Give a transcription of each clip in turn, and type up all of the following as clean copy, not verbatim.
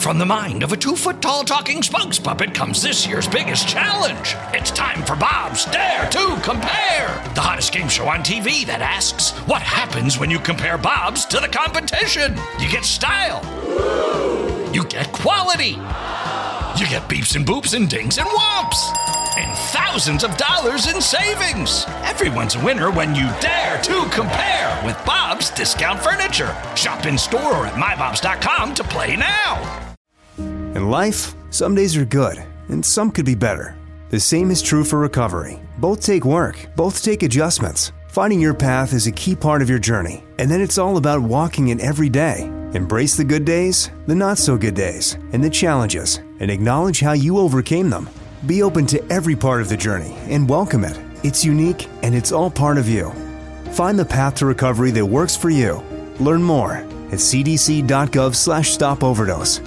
From the mind of a 2-foot-tall talking spokes puppet comes this year's biggest challenge. It's time for Bob's Dare to Compare, the hottest game show on TV that asks, what happens when you compare Bob's to the competition? You get style. You get quality. You get beeps and boops and dings and whomps. And thousands of dollars in savings. Everyone's a winner when you dare to compare with Bob's Discount Furniture. Shop in store or at mybobs.com to play now. In life, some days are good, and some could be better. The same is true for recovery. Both take work, both take adjustments. Finding your path is a key part of your journey, and then it's all about walking it every day. Embrace the good days, the not-so-good days, and the challenges, and acknowledge how you overcame them. Be open to every part of the journey and welcome it. It's unique, and it's all part of you. Find the path to recovery that works for you. Learn more at cdc.gov/stopoverdose.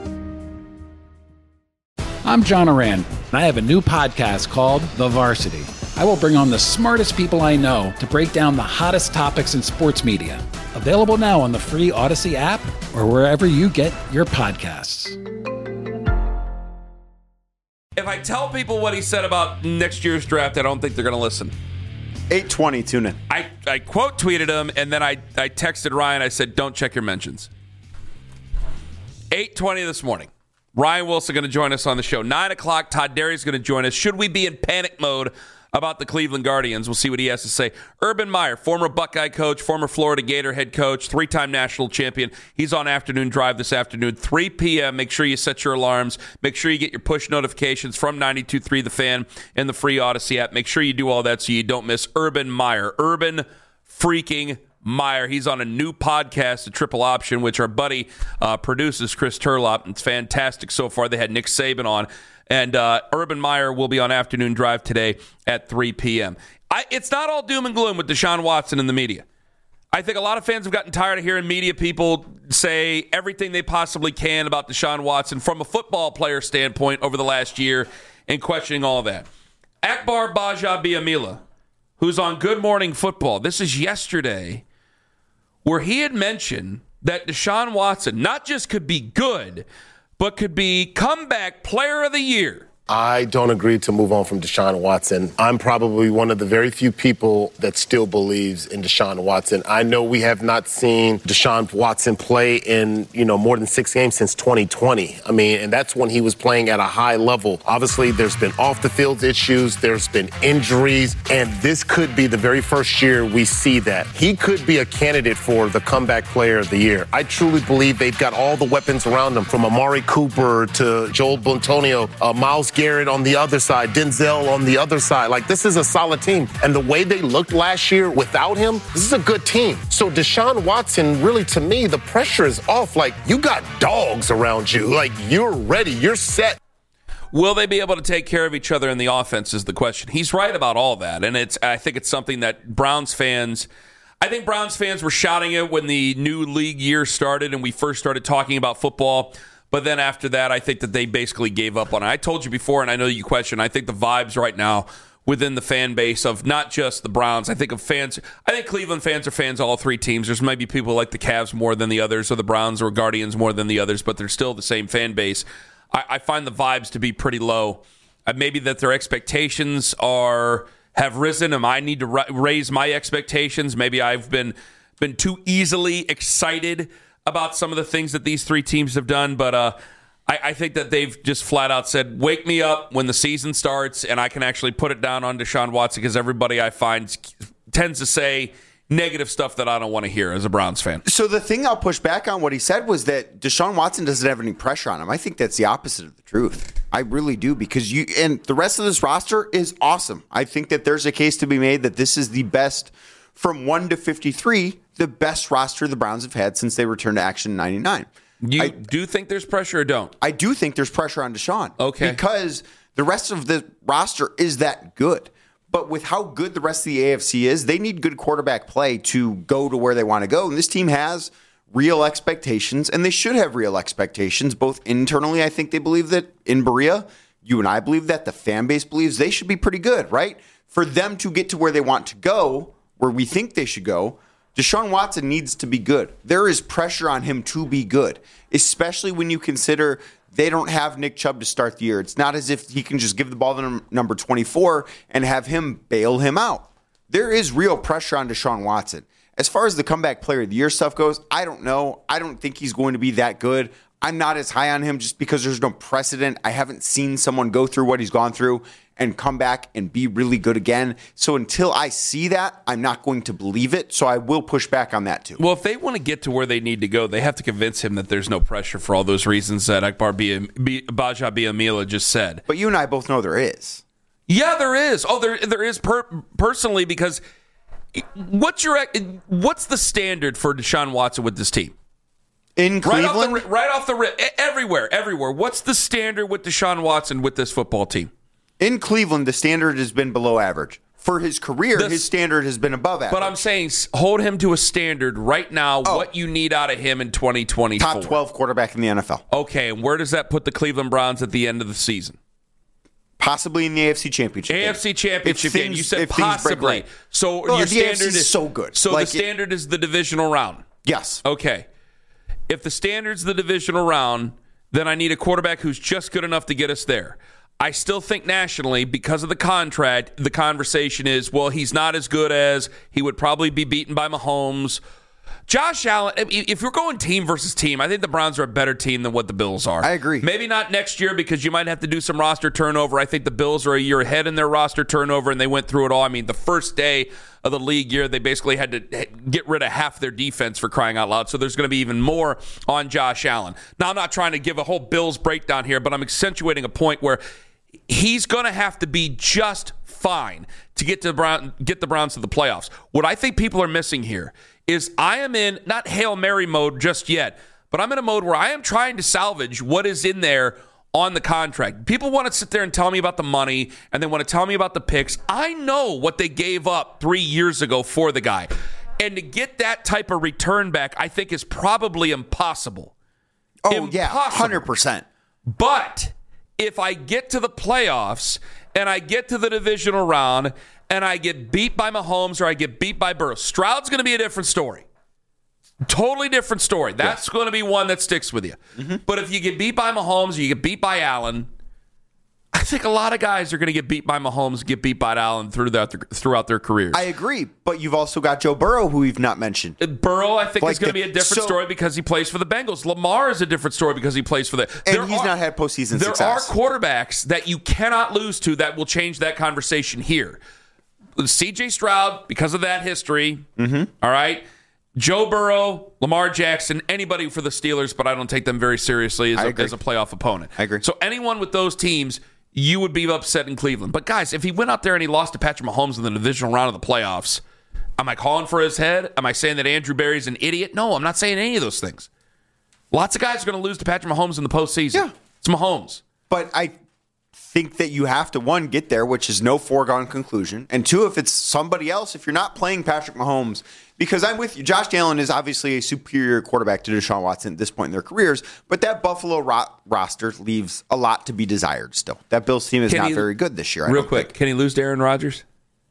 I'm John Oran, and I have a new podcast called The Varsity. I will bring on the smartest people I know to break down the hottest topics in sports media. Available now on the free Odyssey app or wherever you get your podcasts. If I tell people what he said about next year's draft, I don't think they're going to listen. 8:20, tune in. I quote tweeted him, and then I texted Ryan. I said, don't check your mentions. 8:20 this morning. Ryan Wilson going to join us on the show. 9 o'clock, Todd Derry's going to join us. Should we be in panic mode about the Cleveland Guardians? We'll see what he has to say. Urban Meyer, former Buckeye coach, former Florida Gator head coach, 3-time national champion. He's on Afternoon Drive this afternoon, 3 p.m. Make sure you set your alarms. Make sure you get your push notifications from 92.3 The Fan and the free Odyssey app. Make sure you do all that so you don't miss Urban Meyer. Urban freaking Meyer. He's on a new podcast, The Triple Option, which our buddy produces, Chris Turlop. It's fantastic so far. They had Nick Saban on. And Urban Meyer will be on Afternoon Drive today at 3 p.m. It's not all doom and gloom with Deshaun Watson in the media. I think a lot of fans have gotten tired of hearing media people say everything they possibly can about Deshaun Watson from a football player standpoint over the last year and questioning all of that. Akbar Baja-Biamila, who's on Good Morning Football, this is yesterday, where he had mentioned that Deshaun Watson not just could be good, but could be comeback player of the year. I don't agree to move on from Deshaun Watson. I'm probably one of the very few people that still believes in Deshaun Watson. I know we have not seen Deshaun Watson play in, more than 6 games since 2020. And that's when he was playing at a high level. Obviously, there's been off-the-field issues. There's been injuries. And this could be the very first year we see that. He could be a candidate for the comeback player of the year. I truly believe they've got all the weapons around him, from Amari Cooper to Joel Blantonio, Myles Garrett on the other side, Denzel on the other side. This is a solid team. And the way they looked last year without him, this is a good team. So Deshaun Watson, really, to me, the pressure is off. You got dogs around you. You're ready. You're set. Will they be able to take care of each other in the offense is the question. He's right about all that. And I think it's something that Browns fans were shouting it when the new league year started and we first started talking about football. But then after that, I think that they basically gave up on it. I told you before, and I know you questioned, I think the vibes right now within the fan base of not just the Browns, I think Cleveland fans are fans of all 3 teams. There's maybe people like the Cavs more than the others, or the Browns or Guardians more than the others, but they're still the same fan base. I find the vibes to be pretty low. Maybe that their expectations have risen, and I need to raise my expectations. Maybe I've been too easily excited about some of the things that these 3 teams have done, but I think that they've just flat out said, wake me up when the season starts, and I can actually put it down on Deshaun Watson, because everybody I find tends to say negative stuff that I don't want to hear as a Browns fan. So the thing I'll push back on what he said was that Deshaun Watson doesn't have any pressure on him. I think that's the opposite of the truth. I really do, because and the rest of this roster is awesome. I think that there's a case to be made that this is the best from 1 to 53, the best roster the Browns have had since they returned to action in 99. You do think there's pressure or don't? I do think there's pressure on Deshaun. Okay. Because the rest of the roster is that good. But with how good the rest of the AFC is, they need good quarterback play to go to where they want to go. And this team has real expectations, and they should have real expectations, both internally. I think they believe that in Berea. You and I believe that. The fan base believes they should be pretty good, right? For them to get to where they want to go, where we think they should go, Deshaun Watson needs to be good. There is pressure on him to be good, especially when you consider they don't have Nick Chubb to start the year. It's not as if he can just give the ball to number 24 and have him bail him out. There is real pressure on Deshaun Watson. As far as the comeback player of the year stuff goes, I don't know. I don't think he's going to be that good. I'm not as high on him just because there's no precedent. I haven't seen someone go through what he's gone through and come back and be really good again. So until I see that, I'm not going to believe it. So I will push back on that too. Well, if they want to get to where they need to go, they have to convince him that there's no pressure for all those reasons that Akbar Baja Biamila just said. But you and I both know there is. Yeah, there is. Oh, there is personally, because what's the standard for Deshaun Watson with this team? In Cleveland? Right off the rip, everywhere. What's the standard with Deshaun Watson with this football team? In Cleveland, the standard has been below average. For his career, his standard has been above average. But I'm saying hold him to a standard right now, what you need out of him in 2024. Top 12 quarterback in the NFL. Okay, and where does that put the Cleveland Browns at the end of the season? Possibly in the AFC Championship game. AFC Championship game. You said if things break possibly. right. So Well, your the standard AFC is so good. So Like the standard is the divisional round. Yes. Okay. If the standard's the divisional round, then I need a quarterback who's just good enough to get us there. I still think nationally, because of the contract, the conversation is, well, he's not as good as, he would probably be beaten by Mahomes. Josh Allen, if you're going team versus team, I think the Browns are a better team than what the Bills are. I agree. Maybe not next year because you might have to do some roster turnover. I think the Bills are a year ahead in their roster turnover, and they went through it all. I mean, the first day of the league year, they basically had to get rid of half their defense, for crying out loud. So there's going to be even more on Josh Allen. Now, I'm not trying to give a whole Bills breakdown here, but I'm accentuating a point where he's going to have to be just fine to get the Browns to the playoffs. What I think people are missing here is I am in not Hail Mary mode just yet, but I'm in a mode where I am trying to salvage what is in there on the contract. People want to sit there and tell me about the money, and they want to tell me about the picks. I know what they gave up 3 years ago for the guy. And to get that type of return back, I think is probably impossible. Oh, Impossible. yeah, 100%. But if I get to the playoffs and I get to the divisional round and I get beat by Mahomes or I get beat by Burrow, Stroud's going to be a different story. Totally different story. That's going to be one that sticks with you. Mm-hmm. But if you get beat by Mahomes or you get beat by Allen, I think a lot of guys are going to get beat by Mahomes, get beat by Allen throughout their careers. I agree, but you've also got Joe Burrow, who we've not mentioned. Burrow, I think, is going to be a different story because he plays for the Bengals. Lamar is a different story because he plays for the... And he's not had postseason success. There are quarterbacks that you cannot lose to that will change that conversation here. C.J. Stroud, because of that history, all right? Joe Burrow, Lamar Jackson, anybody for the Steelers, but I don't take them very seriously as a playoff opponent. I agree. So anyone with those teams, you would be upset in Cleveland. But guys, if he went out there and he lost to Patrick Mahomes in the divisional round of the playoffs, am I calling for his head? Am I saying that Andrew Berry's an idiot? No, I'm not saying any of those things. Lots of guys are going to lose to Patrick Mahomes in the postseason. Yeah. It's Mahomes. But I think that you have to, one, get there, which is no foregone conclusion. And two, if it's somebody else, if you're not playing Patrick Mahomes, because I'm with you, Josh Allen is obviously a superior quarterback to Deshaun Watson at this point in their careers, but that Buffalo roster leaves a lot to be desired still. That Bills team is not very good this year. Real quick, can he lose to Aaron Rodgers?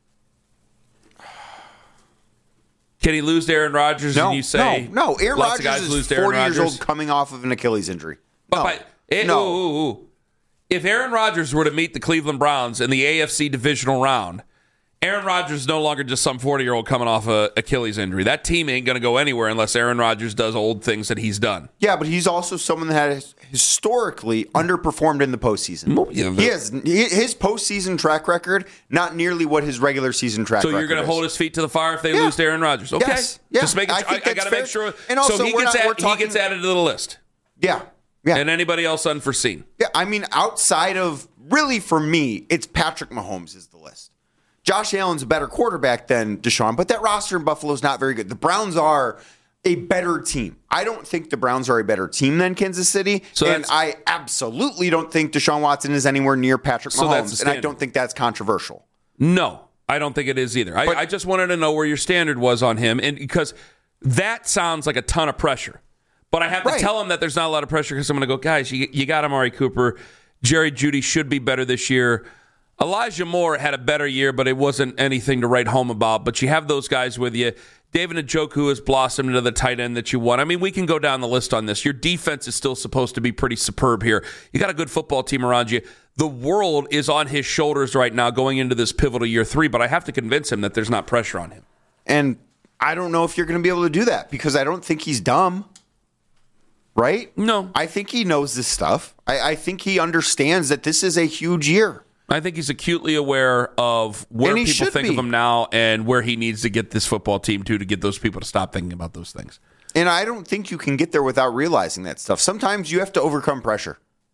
Can he lose to Aaron Rodgers and you say... No. Aaron Rodgers is 40 years old coming off of an Achilles injury. No. If Aaron Rodgers were to meet the Cleveland Browns in the AFC divisional round, Aaron Rodgers is no longer just some 40-year-old coming off an Achilles injury. That team ain't going to go anywhere unless Aaron Rodgers does old things that he's done. Yeah, but he's also someone that has historically underperformed in the postseason. He has his postseason track record, not nearly what his regular season track record is. So you're going to hold his feet to the fire if they lose to Aaron Rodgers? Okay. Yes. Yeah. Just make I got to make sure. And also, so he gets added to the list. Yeah. Yeah. And anybody else unforeseen? Yeah, I mean, outside of, really for me, it's Patrick Mahomes is the list. Josh Allen's a better quarterback than Deshaun, but that roster in Buffalo is not very good. The Browns are a better team. I don't think the Browns are a better team than Kansas City, and I absolutely don't think Deshaun Watson is anywhere near Patrick Mahomes, and I don't think that's controversial. No, I don't think it is either. I just wanted to know where your standard was on him, and because that sounds like a ton of pressure. But I have to tell him that there's not a lot of pressure because I'm going to go, guys, you got Amari Cooper. Jerry Jeudy should be better this year. Elijah Moore had a better year, but it wasn't anything to write home about. But you have those guys with you. David Njoku has blossomed into the tight end that you want. I mean, we can go down the list on this. Your defense is still supposed to be pretty superb here. You got a good football team around you. The world is on his shoulders right now going into this pivotal year 3, but I have to convince him that there's not pressure on him. And I don't know if you're going to be able to do that because I don't think he's dumb. Right? No. I think he knows this stuff. I think he understands that this is a huge year. I think he's acutely aware of where people think of him now and where he needs to get this football team to get those people to stop thinking about those things. And I don't think you can get there without realizing that stuff. Sometimes you have to overcome pressure.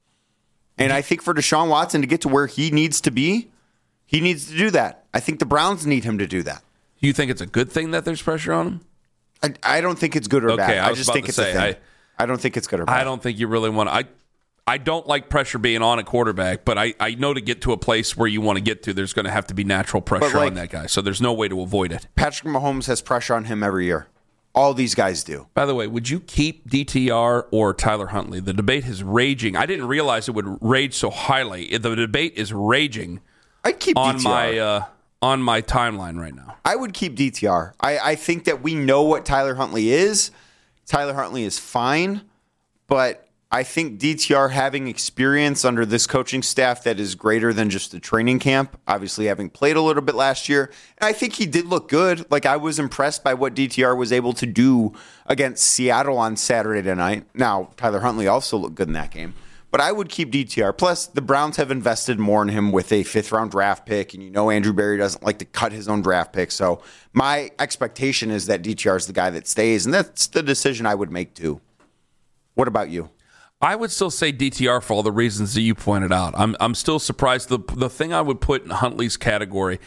And I think for Deshaun Watson to get to where he needs to be, he needs to do that. I think the Browns need him to do that. You think it's a good thing that there's pressure on him? I don't think it's good or bad. I just think it's a thing. I don't think it's good or bad. I don't think you really want to. I don't like pressure being on a quarterback, but I know to get to a place where you want to get to, there's going to have to be natural pressure on that guy. So there's no way to avoid it. Patrick Mahomes has pressure on him every year. All these guys do. By the way, would you keep DTR or Tyler Huntley? The debate is raging. I didn't realize it would rage so highly. The debate is raging. I'd keep DTR. On my timeline right now. I would keep DTR. I think that we know what Tyler Huntley is. Tyler Huntley is fine, but I think DTR having experience under this coaching staff that is greater than just the training camp, obviously having played a little bit last year, and I think he did look good. Like, I was impressed by what DTR was able to do against Seattle on Saturday night. Now, Tyler Huntley also looked good in that game, but I would keep DTR. Plus, the Browns have invested more in him with a 5th-round draft pick, and you know Andrew Berry doesn't like to cut his own draft pick, so my expectation is that DTR is the guy that stays, and that's the decision I would make too. What about you? I would still say DTR for all the reasons that you pointed out. I'm still surprised. The thing I would put in Huntley's category,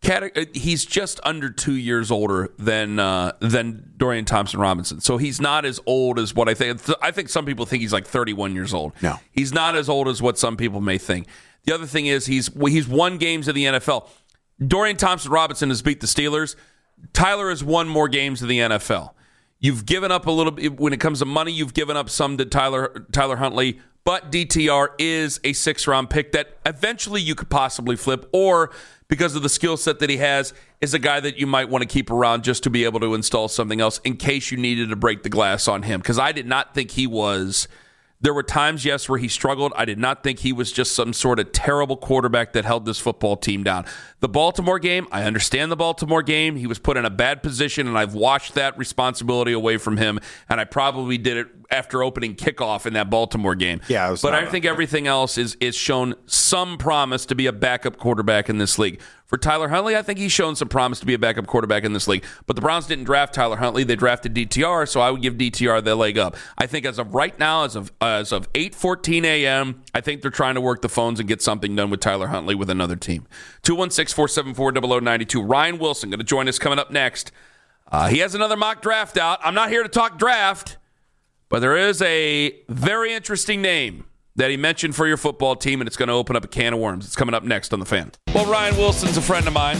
he's just under 2 years older than Dorian Thompson-Robinson. So he's not as old as what I think. I think some people think he's like 31 years old. No. He's not as old as what some people may think. The other thing is he's won games in the NFL. Dorian Thompson-Robinson has beat the Steelers. Tyler has won more games in the NFL. You've given up a little bit when it comes to money. You've given up some to Tyler Huntley, but DTR is a 6th-round pick that eventually you could possibly flip, or because of the skill set that he has, is a guy that you might want to keep around just to be able to install something else in case you needed to break the glass on him. Because I did not think he was. There were times, yes, where he struggled. I did not think he was just some sort of terrible quarterback that held this football team down. The Baltimore game, I understand the Baltimore game. He was put in a bad position, and I've washed that responsibility away from him, and I probably did it after opening kickoff in that Baltimore game. Yeah, but I think everything else is shown some promise to be a backup quarterback in this league. For Tyler Huntley, I think he's shown some promise to be a backup quarterback in this league. But the Browns didn't draft Tyler Huntley. They drafted DTR, so I would give DTR the leg up. I think as of right now, as of 8:14 a.m., I think they're trying to work the phones and get something done with Tyler Huntley with another team. 216-474-0092. Ryan Wilson going to join us coming up next. He has another mock draft out. I'm not here to talk draft, but there is a very interesting name that he mentioned for your football team, and it's going to open up a can of worms. It's coming up next on The Fan. Well, Ryan Wilson's a friend of mine,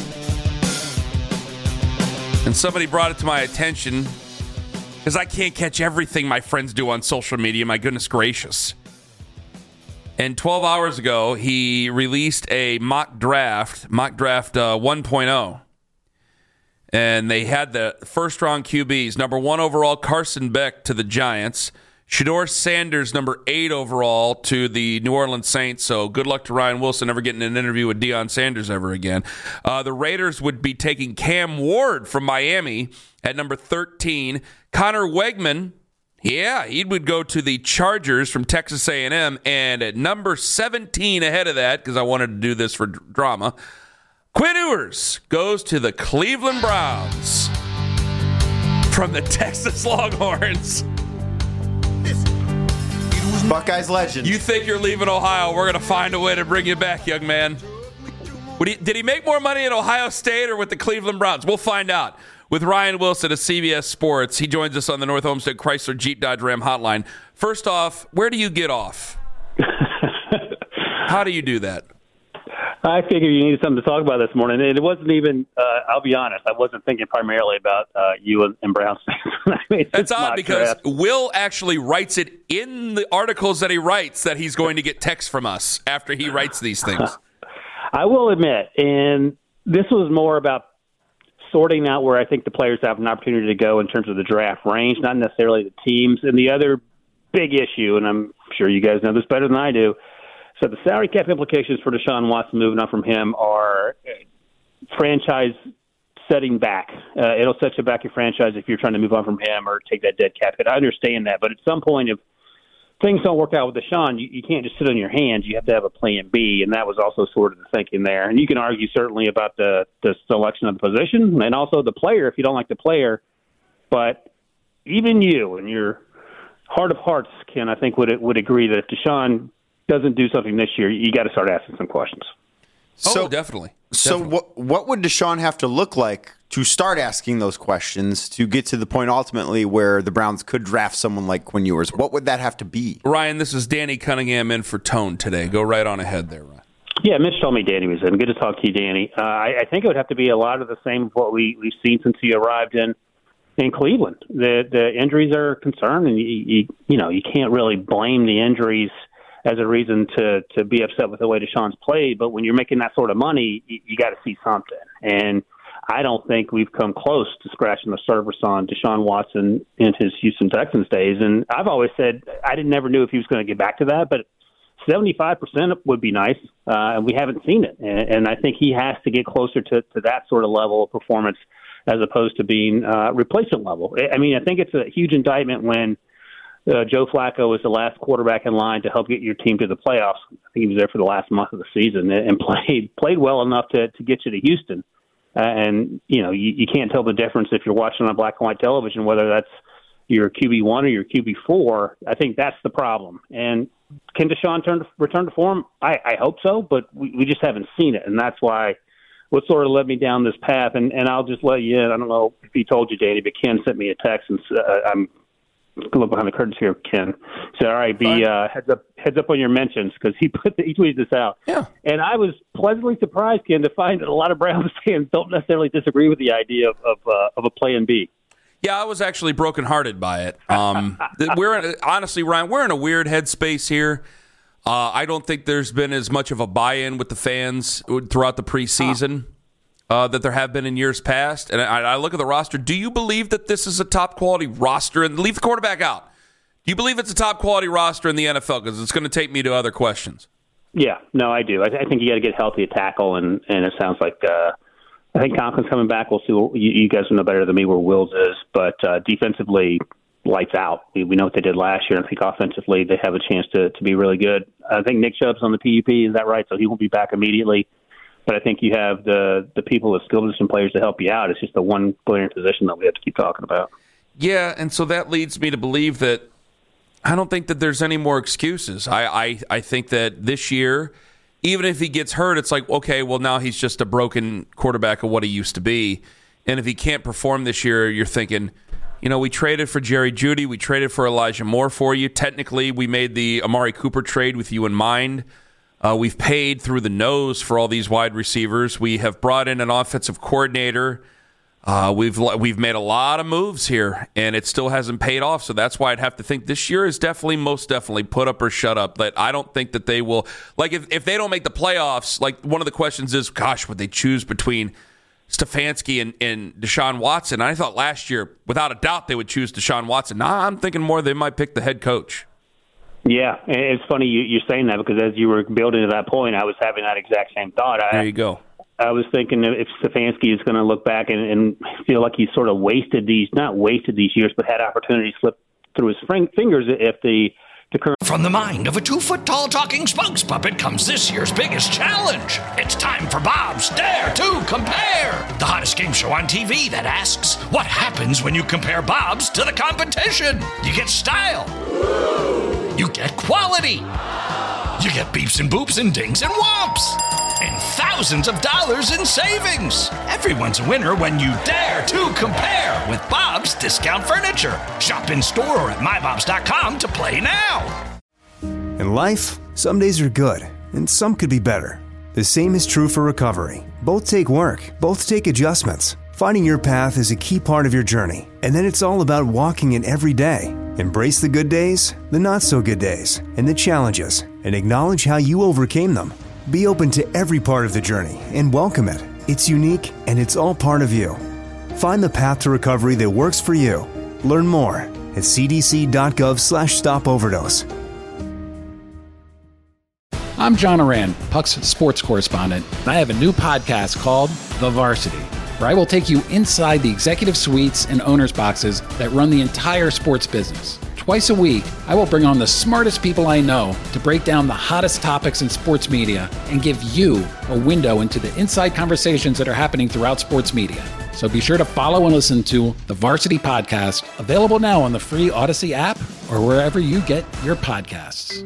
and somebody brought it to my attention because I can't catch everything my friends do on social media. My goodness gracious. And 12 hours ago, he released a mock draft 1.0. And they had the first-round QBs. Number 1 overall, Carson Beck to the Giants. Shedeur Sanders, number 8 overall, to the New Orleans Saints. So good luck to Ryan Wilson never getting an interview with Deion Sanders ever again. The Raiders would be taking Cam Ward from Miami at number 13. Connor Wegman, he would go to the Chargers from Texas A&M. And at number 17 ahead of that, because I wanted to do this for drama, Quinn Ewers goes to the Cleveland Browns from the Texas Longhorns. Buckeyes legend. You think you're leaving Ohio? We're going to find a way to bring you back, young man. Did he make more money at Ohio State or with the Cleveland Browns? We'll find out. With Ryan Wilson of CBS Sports, he joins us on the North Olmsted Chrysler Jeep Dodge Ram hotline. First off, where do you get off? How do you do that? I figured you needed something to talk about this morning. And it wasn't even, I'll be honest, I wasn't thinking primarily about you and Browns fans. That's odd because Will actually writes it in the articles that he writes that he's going to get texts from us after he writes these things. I will admit, and this was more about sorting out where I think the players have an opportunity to go in terms of the draft range, not necessarily the teams. And the other big issue, and I'm sure you guys know this better than I do, so the salary cap implications for Deshaun Watson moving on from him are franchise setting back. It'll set you back your franchise if you're trying to move on from him or take that dead cap hit. I understand that, but at some point, if things don't work out with Deshaun, you can't just sit on your hands. You have to have a plan B, and that was also sort of the thinking there. And you can argue certainly about the selection of the position and also the player if you don't like the player. But even you and your heart of hearts, Ken, I think would agree that if Deshaun doesn't do something this year, you got to start asking some questions. So, definitely. So what would Deshaun have to look like to start asking those questions to get to the point ultimately where the Browns could draft someone like Quinn Ewers? What would that have to be? Ryan, this is Danny Cunningham in for Tone today. Go right on ahead there, Ryan. Yeah, Mitch told me Danny was in. Good to talk to you, Danny. I think it would have to be a lot of the same of what we've seen since he arrived in Cleveland. The injuries are a concern, and you can't really blame the injuries as a reason to be upset with the way Deshaun's played. But when you're making that sort of money, you got to see something. And I don't think we've come close to scratching the surface on Deshaun Watson in his Houston Texans days. And I've always said I never knew if he was going to get back to that, but 75% would be nice. And we haven't seen it. And I think he has to get closer to that sort of level of performance as opposed to being replacement level. I mean, I think it's a huge indictment when Joe Flacco was the last quarterback in line to help get your team to the playoffs. I think he was there for the last month of the season and played well enough to get you to Houston. And, you can't tell the difference if you're watching on black and white television, whether that's your QB1 or your QB4. I think that's the problem. And can Deshaun return to form? I hope so, but we just haven't seen it. And that's why what sort of led me down this path. And I'll just let you in. I don't know if he told you, Danny, but Ken sent me a text, and I'm look behind the curtains here, Ken. Said, all right, be heads up on your mentions, because he tweeted this out. Yeah. And I was pleasantly surprised, Ken, to find that a lot of Browns fans don't necessarily disagree with the idea of a plan B. Yeah, I was actually brokenhearted by it. Honestly, Ryan, we're in a weird headspace here. I don't think there's been as much of a buy-in with the fans throughout the preseason that there have been in years past. And I look at the roster. Do you believe that this is a top-quality roster? And leave the quarterback out. Do you believe it's a top-quality roster in the NFL? Because it's going to take me to other questions. Yeah, no, I do. I think you got to get healthy at tackle, and it sounds like I think Conklin's coming back. We'll see. You guys will know better than me where Wills is. But defensively, lights out. We know what they did last year. I think offensively they have a chance to be really good. I think Nick Chubb's on the PUP. Is that right? So he won't be back immediately. But I think you have the people, the skill position players to help you out. It's just the one glaring position that we have to keep talking about. Yeah, and so that leads me to believe that I don't think that there's any more excuses. I think that this year, even if he gets hurt, it's like, okay, well, now he's just a broken quarterback of what he used to be. And if he can't perform this year, you're thinking, we traded for Jerry Jeudy. We traded for Elijah Moore for you. Technically, we made the Amari Cooper trade with you in mind. We've paid through the nose for all these wide receivers. We have brought in an offensive coordinator. We've made a lot of moves here, and it still hasn't paid off. So that's why I'd have to think this year is most definitely put up or shut up. But I don't think that they will. Like, if they don't make the playoffs, like, one of the questions is, gosh, would they choose between Stefanski and Deshaun Watson? I thought last year, without a doubt, they would choose Deshaun Watson. Now I'm thinking more they might pick the head coach. Yeah, and it's funny you're saying that, because as you were building to that point, I was having that exact same thought. There you go. I was thinking if Stefanski is going to look back and feel like he's sort of not wasted these years, but had opportunities slip through his fingers if the current... From the mind of a 2-foot-tall talking spokes puppet comes this year's biggest challenge. It's time for Bob's Dare to Compare, the hottest game show on TV that asks, what happens when you compare Bob's to the competition? You get style. You get quality. You get beeps and boops and dings and whomps. And thousands of dollars in savings. Everyone's a winner when you dare to compare with Bob's Discount Furniture. Shop in store or at mybobs.com to play now. In life, some days are good, and some could be better. The same is true for recovery. Both take work, both take adjustments. Finding your path is a key part of your journey, and then it's all about walking it every day. Embrace the good days, the not-so-good days, and the challenges, and acknowledge how you overcame them. Be open to every part of the journey and welcome it. It's unique, and it's all part of you. Find the path to recovery that works for you. Learn more at cdc.gov/stopoverdose. I'm John Oran, Puck's sports correspondent, and I have a new podcast called The Varsity, where I will take you inside the executive suites and owners' boxes that run the entire sports business. Twice a week, I will bring on the smartest people I know to break down the hottest topics in sports media and give you a window into the inside conversations that are happening throughout sports media. So be sure to follow and listen to The Varsity Podcast, available now on the free Odyssey app or wherever you get your podcasts.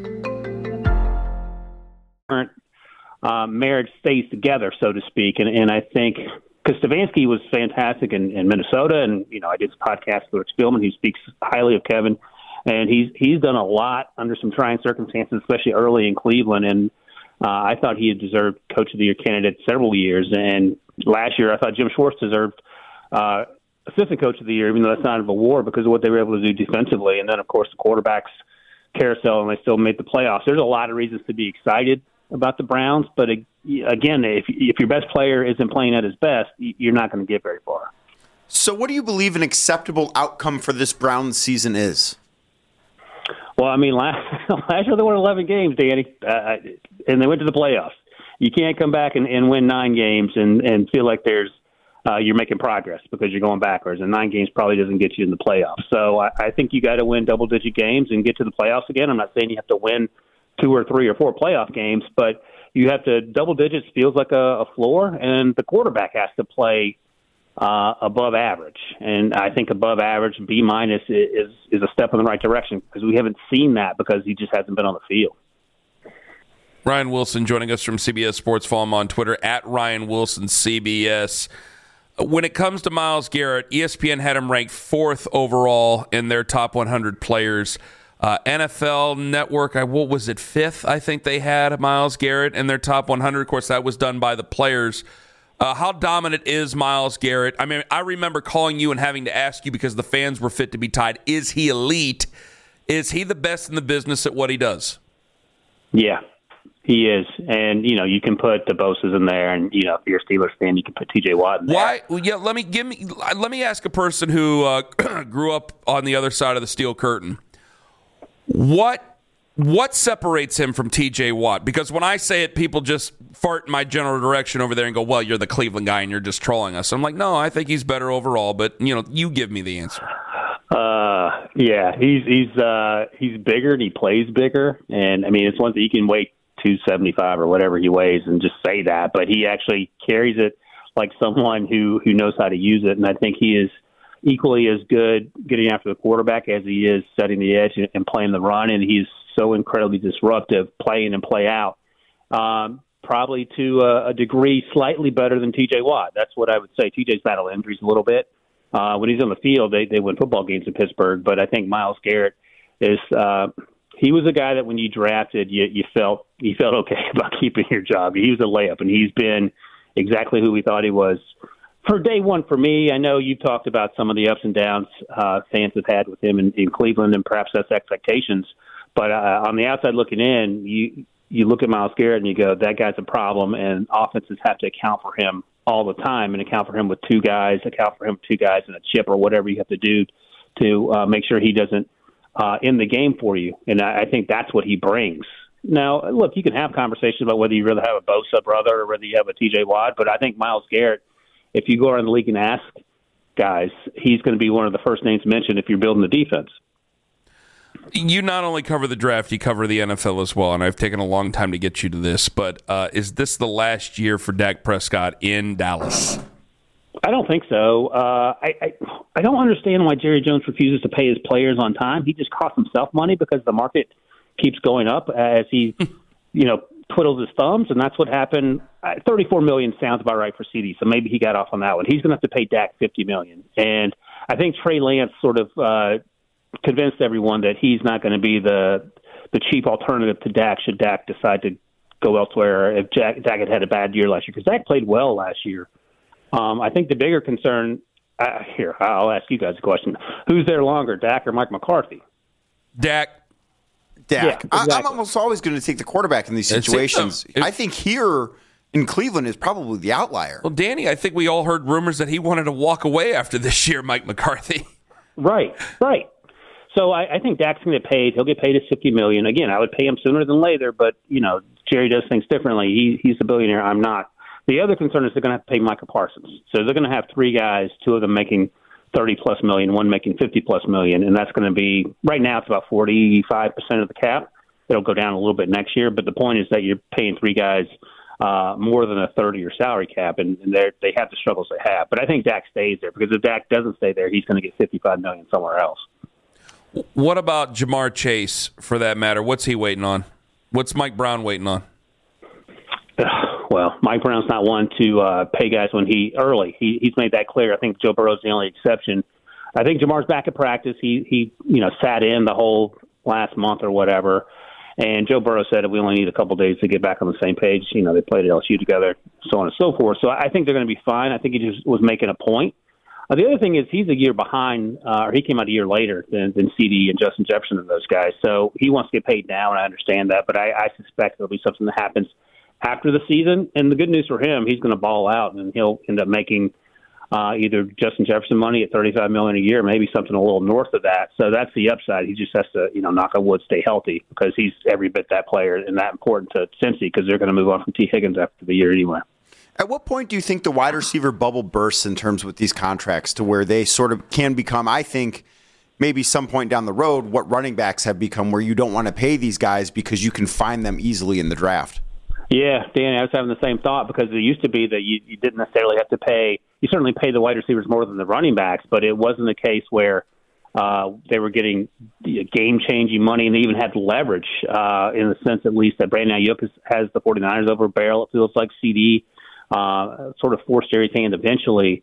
Marriage stays together, so to speak. And I think because Stefanski was fantastic in Minnesota, and I did this podcast with Rick Spielman, who speaks highly of Kevin, and he's done a lot under some trying circumstances, especially early in Cleveland. And I thought he had deserved Coach of the Year candidate several years. And last year, I thought Jim Schwartz deserved Assistant Coach of the Year, even though that's not an award because of what they were able to do defensively. And then, of course, the quarterbacks carousel, and they still made the playoffs. There's a lot of reasons to be excited about the Browns, but again, if your best player isn't playing at his best, you're not going to get very far. So what do you believe an acceptable outcome for this Browns season is? Well, I mean, last year they won 11 games, Danny, and they went to the playoffs. You can't come back and win 9 games and feel like you're making progress because you're going backwards, and 9 games probably doesn't get you in the playoffs. So I think you got to win double-digit games and get to the playoffs again. I'm not saying you have to win 2 or 3 or 4 playoff games, but you have to double digits feels like a floor, and the quarterback has to play above average. And I think above average, B- is a step in the right direction because we haven't seen that because he just hasn't been on the field. Ryan Wilson joining us from CBS Sports. Follow him on Twitter at Ryan Wilson CBS. When it comes to Myles Garrett, ESPN had him ranked 4th overall in their top 100 players. NFL Network, what was it, 5th? I think they had Myles Garrett in their top 100. Of course, that was done by the players. How dominant is Myles Garrett? I mean, I remember calling you and having to ask you because the fans were fit to be tied. Is he elite? Is he the best in the business at what he does? Yeah, he is. And, you can put the Bosa's in there. And, if you're a Steelers fan, you can put T.J. Watt in there. Why? Yeah, let me ask a person who grew up on the other side of the steel curtain. What separates him from T.J. Watt? Because when I say it, people just fart in my general direction over there and go, well, you're the Cleveland guy and you're just trolling us. I'm like, no, I think he's better overall, but, you give me the answer. Yeah, he's bigger and he plays bigger. And, I mean, it's one thing you can weigh 275 or whatever he weighs and just say that, but he actually carries it like someone who knows how to use it. And I think he is equally as good getting after the quarterback as he is setting the edge and playing the run, and he's so incredibly disruptive, play in and play out. Probably to a degree slightly better than T.J. Watt. That's what I would say. T.J.'s battled injuries a little bit. When he's on the field, they win football games in Pittsburgh, but I think Myles Garrett is he was a guy that when you drafted, you felt okay about keeping your job. He was a layup, and he's been exactly who we thought he was. For day one, for me, I know you've talked about some of the ups and downs fans have had with him in Cleveland, and perhaps that's expectations. But on the outside looking in, you look at Myles Garrett and you go, that guy's a problem, and offenses have to account for him all the time and account for him with 2 guys, account for him with 2 guys and a chip or whatever you have to do to make sure he doesn't end the game for you. And I think that's what he brings. Now, look, you can have conversations about whether you really have a Bosa brother or whether you have a T.J. Watt, but I think Myles Garrett, if you go around the league and ask guys, he's going to be one of the first names mentioned if you're building the defense. You not only cover the draft, you cover the NFL as well, and I've taken a long time to get you to this, but is this the last year for Dak Prescott in Dallas? I don't think so. I don't understand why Jerry Jones refuses to pay his players on time. He just costs himself money because the market keeps going up as he, twiddles his thumbs, and that's what happened. $34 million sounds about right for CD, so maybe he got off on that one. He's going to have to pay Dak $50 million, and I think Trey Lance sort of convinced everyone that he's not going to be the cheap alternative to Dak should Dak decide to go elsewhere if Dak had a bad year last year, because Dak played well last year. I think the bigger concern here, I'll ask you guys a question. Who's there longer, Dak or Mike McCarthy? Dak. Yeah, exactly. I'm exactly. almost always going to take the quarterback in these situations. I think here in Cleveland is probably the outlier. Well, Danny, I think we all heard rumors that he wanted to walk away after this year, Mike McCarthy. Right. So I think Dak's going to get paid. He'll get paid his $50 million. Again, I would pay him sooner than later, but, Jerry does things differently. He's a billionaire. I'm not. The other concern is they're going to have to pay Micah Parsons. So they're going to have three guys, two of them making $30+ million, one making $50+ million, and that's going to be, right now it's about 45% of the cap. It'll go down a little bit next year, but the point is that you're paying three guys more than a third of your salary cap, and they have the struggles they have. But I think Dak stays there, because if Dak doesn't stay there, he's going to get $55 million somewhere else. What about Jamar Chase, for that matter? What's he waiting on? What's Mike Brown waiting on? Well, Mike Brown's not one to pay guys when early. He's made that clear. I think Joe Burrow's the only exception. I think Jamar's back at practice. He sat in the whole last month or whatever. And Joe Burrow said we only need a couple days to get back on the same page. They played at LSU together, so on and so forth. So I think they're going to be fine. I think he just was making a point. The other thing is he's a year behind, or he came out a year later than CD and Justin Jefferson and those guys. So he wants to get paid now, and I understand that. But I suspect there'll be something that happens after the season. And the good news for him, he's going to ball out, and he'll end up making either Justin Jefferson money at $35 million a year, maybe something a little north of that. So that's the upside. He just has to, knock on wood, stay healthy, because he's every bit that player and that important to Cincy, because they're going to move on from T. Higgins after the year anyway. At what point do you think the wide receiver bubble bursts in terms with these contracts, to where they sort of can become, I think, maybe some point down the road, what running backs have become, where you don't want to pay these guys because you can find them easily in the draft? Yeah, Danny, I was having the same thought, because it used to be that you didn't necessarily have to pay. You certainly pay the wide receivers more than the running backs, but it wasn't a case where they were getting game-changing money, and they even had leverage in the sense, at least, that Brandon Ayuk has the 49ers over Barrel. It feels like CD sort of forced Jerry's hand eventually.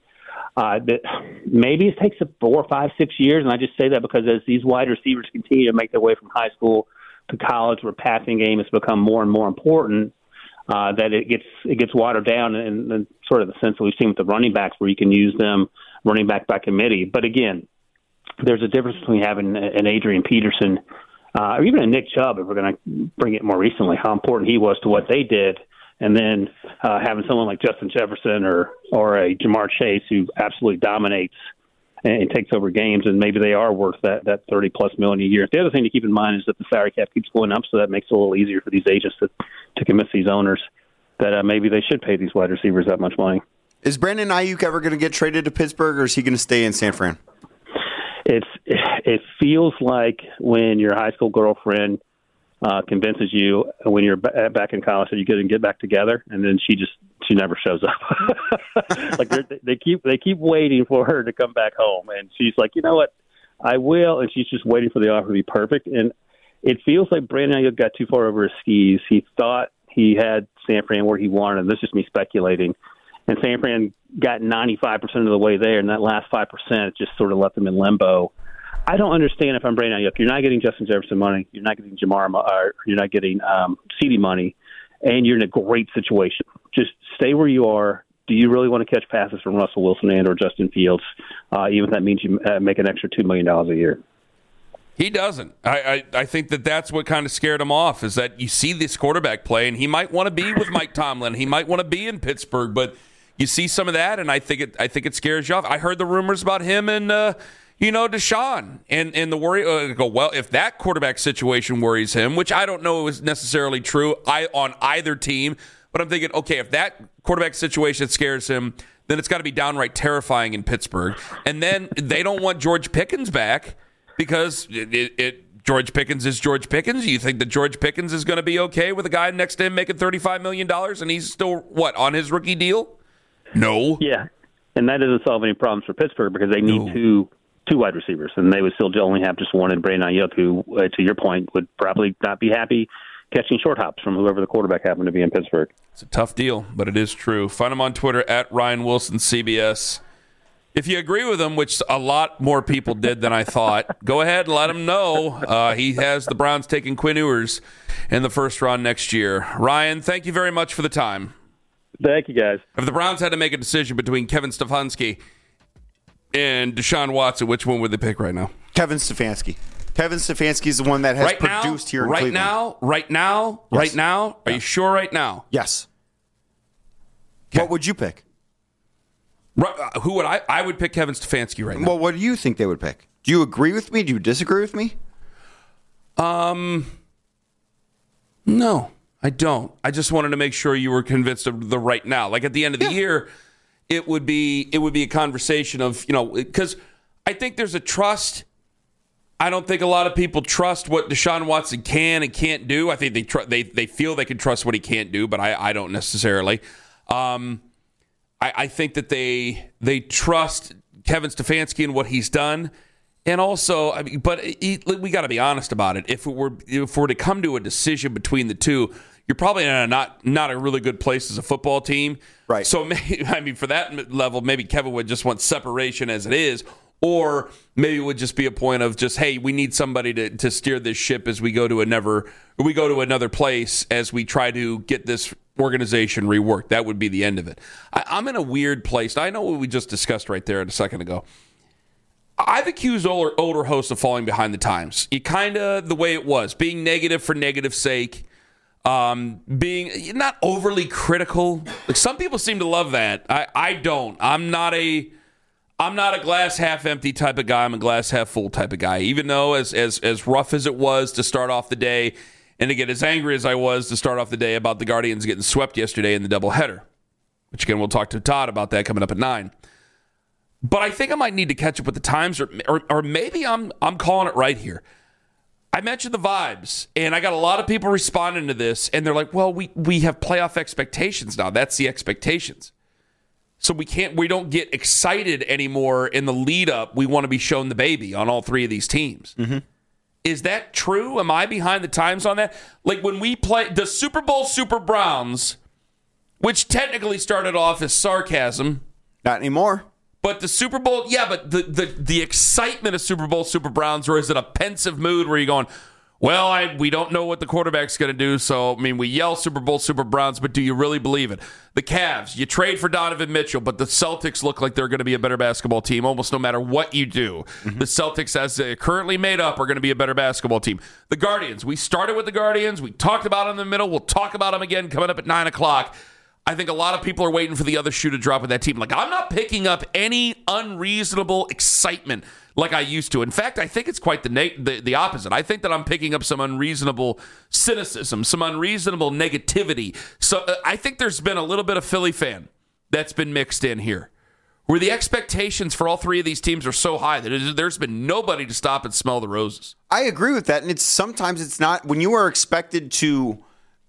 Maybe it takes 4, 5, 6 years, and I just say that because as these wide receivers continue to make their way from high school to college, where passing game has become more and more important, that it gets watered down in sort of the sense that we've seen with the running backs, where you can use them running back by committee. But again, there's a difference between having an Adrian Peterson or even a Nick Chubb, if we're going to bring it more recently, how important he was to what they did, and then having someone like Justin Jefferson or a Jamar Chase who absolutely dominates and takes over games, and maybe they are worth that $30+ million a year. The other thing to keep in mind is that the salary cap keeps going up, so that makes it a little easier for these agents to convince these owners that maybe they should pay these wide receivers that much money. Is Brandon Ayuk ever going to get traded to Pittsburgh, or is he going to stay in San Fran? It feels like when your high school girlfriend convinces you when you're back in college that you couldn't get back together, and then she never shows up. Like they keep waiting for her to come back home, and she's like, you know what, I will, and she's just waiting for the offer to be perfect. And it feels like Brandon Ayuk got too far over his skis. He thought he had San Fran where he wanted, and this is just me speculating. And San Fran got 95% of the way there, and that last 5% just sort of left them in limbo. I don't understand if I'm Brandon Ayuk. You're not getting Justin Jefferson money. You're not getting you're not getting CD money, and you're in a great situation. Just stay where you are. Do you really want to catch passes from Russell Wilson and or Justin Fields, even if that means you make an extra $2 million a year? He doesn't. I think that's what kind of scared him off, is that you see this quarterback play, and he might want to be with Mike Tomlin. He might want to be in Pittsburgh, but you see some of that, and I think it scares you off. I heard the rumors about him and Deshaun, and the worry. Well, if that quarterback situation worries him, which I don't know is necessarily true on either team, but I'm thinking, okay, if that quarterback situation scares him, then it's got to be downright terrifying in Pittsburgh. And then they don't want George Pickens back because George Pickens is George Pickens. You think that George Pickens is going to be okay with a guy next to him making $35 million, and he's still, on his rookie deal? No. Yeah, and that doesn't solve any problems for Pittsburgh, because they need two wide receivers, and they would still only have just one in Brandon Ayuk, who, to your point, would probably not be happy catching short hops from whoever the quarterback happened to be in Pittsburgh. It's a tough deal, but it is true. Find him on Twitter at Ryan Wilson CBS. If you agree with him, which a lot more people did than I thought, go ahead and let him know. He has the Browns taking Quinn Ewers in the first round next year. Ryan, thank you very much for the time. Thank you, guys. If the Browns had to make a decision between Kevin Stefanski and Deshaun Watson, which one would they pick right now? Kevin Stefanski. Kevin Stefanski is the one that has produced here in Cleveland. Right now? Are you sure right now? Yes. What would you pick? Who would I? I would pick Kevin Stefanski right now. Well, what do you think they would pick? Do you agree with me? Do you disagree with me? No, I don't. I just wanted to make sure you were convinced of the right now. Like at the end of the year, it would be a conversation of, because I think there's a trust. I don't think a lot of people trust what Deshaun Watson can and can't do. I think they feel they can trust what he can't do, but I don't necessarily. I think that they trust Kevin Stefanski and what he's done. And also, we got to be honest about it. If we're to come to a decision between the two, you're probably in not a really good place as a football team. Right. So, for that level, maybe Kevin would just want separation as it is, or maybe it would just be a point of just, hey, we need somebody to steer this ship as we go to another place as we try to get this organization reworked. That would be the end of it. I'm in a weird place. I know what we just discussed right there a second ago. I've accused older hosts of falling behind the times. You kind of the way it was, being negative for negative sake, being not overly critical. Like some people seem to love that. I don't. I'm not a glass half empty type of guy. I'm a glass half full type of guy. Even though as rough as it was to start off the day, and to get as angry as I was to start off the day about the Guardians getting swept yesterday in the doubleheader, which again we'll talk to Todd about that coming up at 9. But I think I might need to catch up with the times, or maybe I'm calling it right here. I mentioned the vibes, and I got a lot of people responding to this, and they're like, well, we have playoff expectations now. That's the expectations. So we don't get excited anymore in the lead up. We want to be shown the baby on all three of these teams. Mm-hmm. Is that true? Am I behind the times on that? Like when we play the Super Bowl Super Browns, which technically started off as sarcasm. Not anymore. But the Super Bowl, but the excitement of Super Bowl Super Browns, or is it a pensive mood where you're going, well, we don't know what the quarterback's going to do, so, we yell Super Bowl Super Browns, but do you really believe it? The Cavs, you trade for Donovan Mitchell, but the Celtics look like they're going to be a better basketball team almost no matter what you do. Mm-hmm. The Celtics, as they're currently made up, are going to be a better basketball team. The Guardians, we started with the Guardians, we talked about them in the middle, we'll talk about them again coming up at 9 o'clock. I think a lot of people are waiting for the other shoe to drop with that team. Like, I'm not picking up any unreasonable excitement like I used to. In fact, I think it's quite the opposite. I think that I'm picking up some unreasonable cynicism, some unreasonable negativity. So I think there's been a little bit of Philly fan that's been mixed in here, where the expectations for all three of these teams are so high that there's been nobody to stop and smell the roses. I agree with that, and sometimes it's not when you are expected to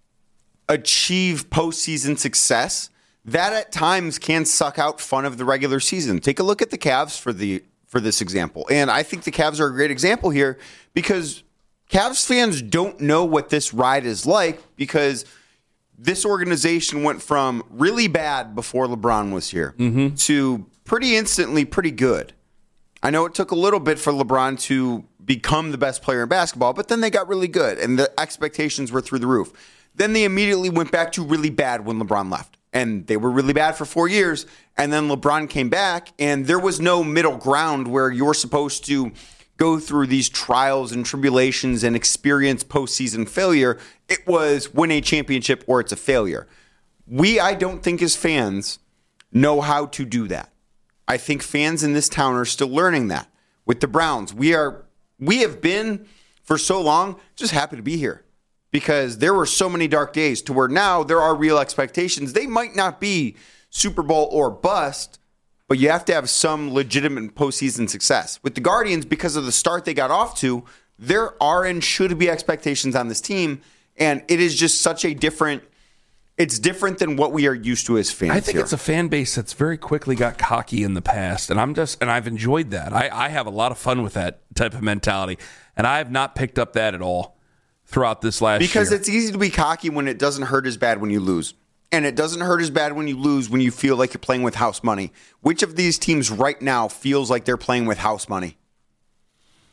achieve postseason success, that at times can suck out fun of the regular season. Take a look at the Cavs for this example. And I think the Cavs are a great example here because Cavs fans don't know what this ride is like because this organization went from really bad before LeBron was here to pretty instantly pretty good. I know it took a little bit for LeBron to become the best player in basketball, but then they got really good and the expectations were through the roof. Then they immediately went back to really bad when LeBron left. And they were really bad for 4 years. And then LeBron came back, and there was no middle ground where you're supposed to go through these trials and tribulations and experience postseason failure. It was win a championship or it's a failure. I don't think as fans know how to do that. I think fans in this town are still learning that. With the Browns, we have been for so long just happy to be here. Because there were so many dark days to where now there are real expectations. They might not be Super Bowl or bust, but you have to have some legitimate postseason success. With the Guardians, because of the start they got off to, there are and should be expectations on this team, and it is just such a different. It's different than what we are used to as fans. I think it's a fan base that's very quickly got cocky in the past, and I've enjoyed that. I have a lot of fun with that type of mentality, and I have not picked up that at all throughout this last year. Because it's easy to be cocky when it doesn't hurt as bad when you lose. And it doesn't hurt as bad when you lose when you feel like you're playing with house money. Which of these teams right now feels like they're playing with house money?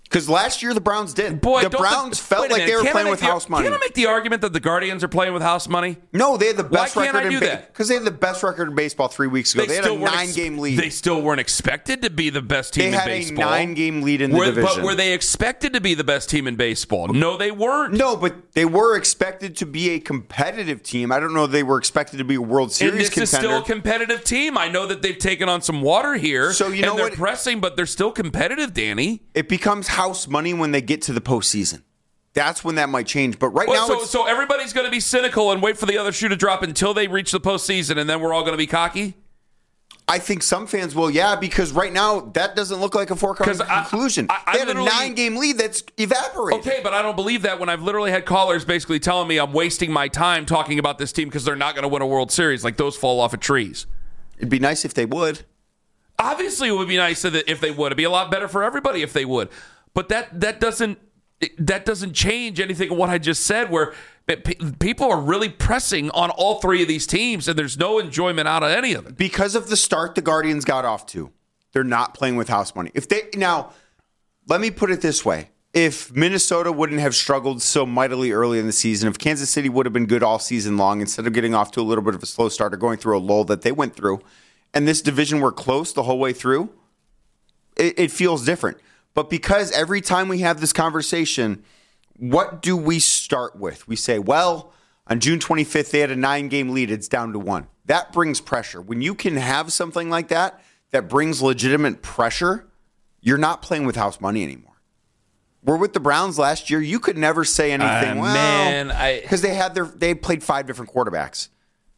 Because last year the Browns did. Boy, the Browns felt like they were playing with house money. Can I make the argument that the Guardians are playing with house money? No, they had the best record in baseball. Because they had the best record in baseball 3 weeks ago. They had a 9-game lead. They still weren't expected to be the best team in baseball. They had a 9-game lead in the division. But were they expected to be the best team in baseball? No, they weren't. No, but they were expected to be a competitive team. I don't know if they were expected to be a World Series contender. This is still a competitive team. I know that they've taken on some water here. So you know and they're pressing, but they're still competitive, Danny. It becomes house money when they get to the postseason. That's when that might change. But now, so everybody's going to be cynical and wait for the other shoe to drop until they reach the postseason, and then we're all going to be cocky? I think some fans will, yeah, because right now that doesn't look like a foregone conclusion. They had a 9-game lead that's evaporated. Okay, but I don't believe that when I've literally had callers basically telling me I'm wasting my time talking about this team because they're not going to win a World Series. Like, those fall off of trees. It'd be nice if they would. Obviously, it would be nice if they would. It'd be a lot better for everybody if they would. But that doesn't change anything of what I just said, where people are really pressing on all three of these teams, and there's no enjoyment out of any of it. Because of the start the Guardians got off to, they're not playing with house money. Now, let me put it this way. If Minnesota wouldn't have struggled so mightily early in the season, if Kansas City would have been good all season long, instead of getting off to a little bit of a slow start or going through a lull that they went through, and this division were close the whole way through, it feels different. But because every time we have this conversation, what do we start with? We say, well, on June 25th, they had a 9-game lead. It's down to 1. That brings pressure. When you can have something like that brings legitimate pressure, you're not playing with house money anymore. We're with the Browns last year. You could never say anything. Because they played 5 different quarterbacks.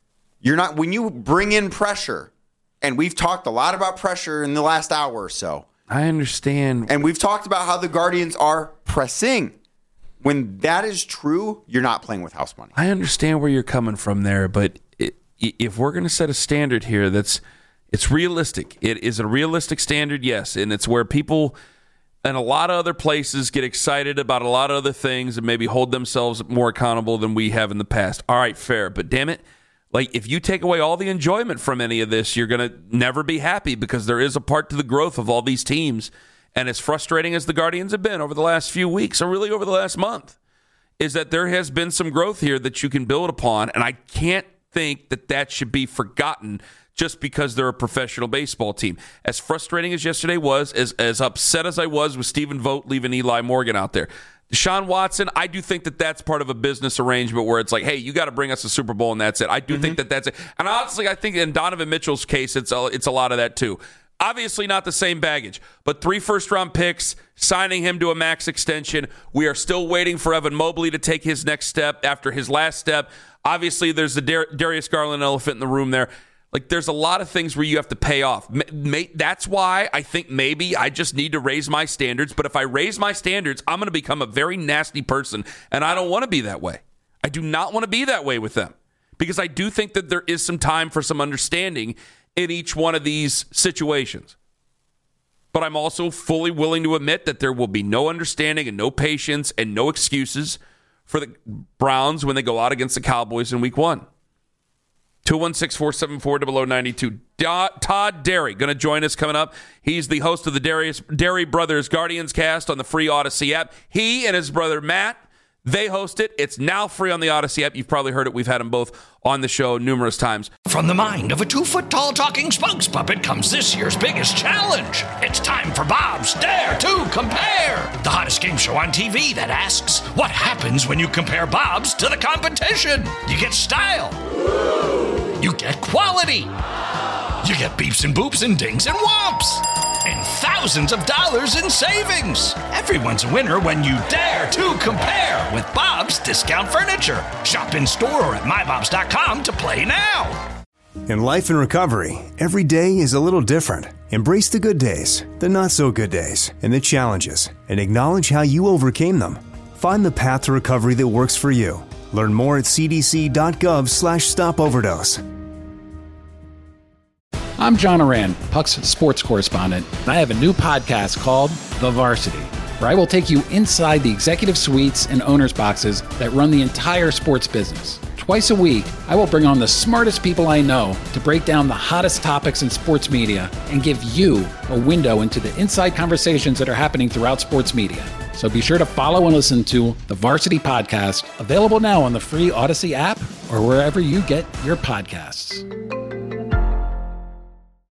When you bring in pressure, and we've talked a lot about pressure in the last hour or so. I understand. And we've talked about how the Guardians are pressing. When that is true, you're not playing with house money. I understand where you're coming from there, but if we're going to set a standard here it's realistic. It is a realistic standard, yes, and it's where people and a lot of other places get excited about a lot of other things and maybe hold themselves more accountable than we have in the past. All right, fair, but damn it, like, if you take away all the enjoyment from any of this, you're going to never be happy, because there is a part to the growth of all these teams. And as frustrating as the Guardians have been over the last few weeks, or really over the last month, is that there has been some growth here that you can build upon. And I can't think that should be forgotten just because they're a professional baseball team. As frustrating as yesterday was, as upset as I was with Stephen Vogt leaving Eli Morgan out there, Deshaun Watson, I do think that's part of a business arrangement where it's like, hey, you got to bring us a Super Bowl and that's it. I do think that's it. And honestly, I think in Donovan Mitchell's case, it's a lot of that too. Obviously not the same baggage, but 3 first-round picks, signing him to a max extension. We are still waiting for Evan Mobley to take his next step after his last step. Obviously, there's the Darius Garland elephant in the room there. Like, there's a lot of things where you have to pay off. That's why I think maybe I just need to raise my standards. But if I raise my standards, I'm going to become a very nasty person, and I don't want to be that way. I do not want to be that way with them, because I do think that there is some time for some understanding in each one of these situations. But I'm also fully willing to admit that there will be no understanding and no patience and no excuses for the Browns when they go out against the Cowboys in Week 1. 216-474-0092. Todd Derry going to join us coming up. He's the host of the Derry Brothers Guardians Cast on the free Odyssey app. He and his brother Matt, they host it. It's now free on the Odyssey app. You've probably heard it. We've had them both on the show numerous times. From the mind of a 2-foot-tall talking spokes puppet comes this year's biggest challenge. It's time for Bob's Dare to Compare, the hottest game show on TV that asks, what happens when you compare Bob's to the competition? You get style. You get quality. You get beeps and boops and dings and whomps. And thousands of dollars in savings. Everyone's a winner when you dare to compare with Bob's Discount Furniture. Shop in store or at mybobs.com to play now. In life and recovery, every day is a little different. Embrace the good days, the not so good days, and the challenges, and acknowledge how you overcame them. Find the path to recovery that works for you. Learn more at cdc.gov/stopoverdose. I'm John Oran, Puck's sports correspondent, and I have a new podcast called The Varsity, where I will take you inside the executive suites and owners' boxes that run the entire sports business. Twice a week, I will bring on the smartest people I know to break down the hottest topics in sports media and give you a window into the inside conversations that are happening throughout sports media. So be sure to follow and listen to the Varsity Podcast, available now on the free Odyssey app or wherever you get your podcasts.